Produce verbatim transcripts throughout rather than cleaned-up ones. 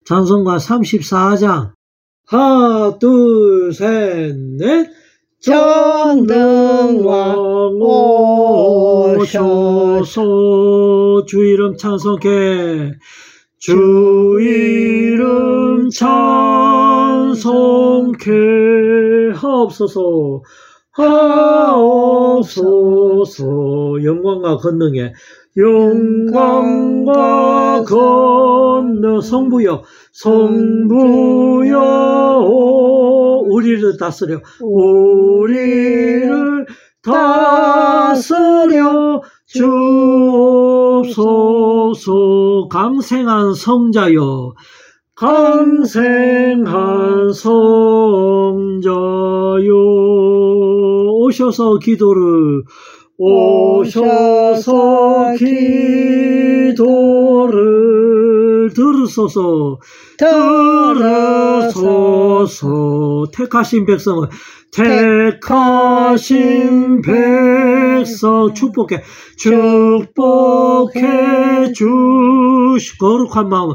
찬송가 삼십사 장. 하나, 둘, 셋, 넷. 정등왕 오셔서 주 이름 찬송해. 주 이름 찬송해. 하옵소서. 하옵소서. 영광과 권능에 영광과 권능. 성부여 성부여 우리를 다스려 우리를 다스려 주옵소서. 강생한 성자여 강생한 성자여 오셔서 기도를 오셔서 기도를 들으소서. 들으소서. 택하신 백성을 택하신 백성 축복해 축복해 주시. 거룩한 마음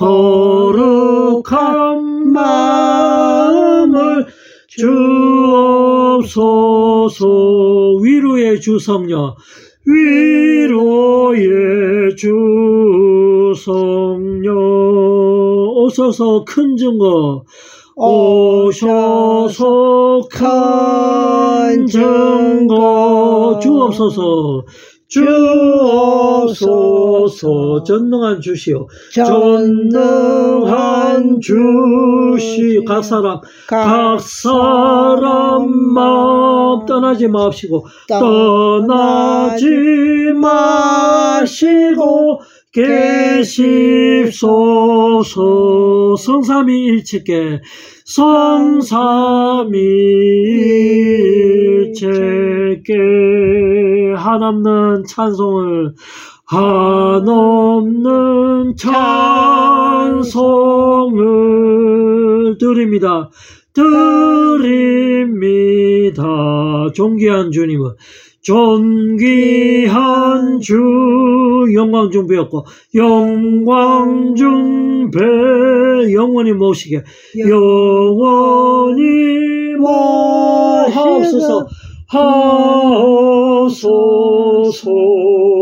거룩한 마음을 주옵소서. 위로의 주 성령 위로의 주 성령 오셔서 큰 증거 오셔서 큰 증거 주옵소서. 주옵소서. 전능한 주시오 전능한 주시. 각 사람 각 사람 마음 떠나지 마시고 떠나지 마시고 계십소서. 성삼위일체께 성삼위일체께 한없는 찬송을 한없는 찬송을 드립니다. 드립니다. 존귀한 주님은 존귀한 주 영광 중배였고 영광 중배 영원히 모시게 영원히 모시옵소서. 하옵소서.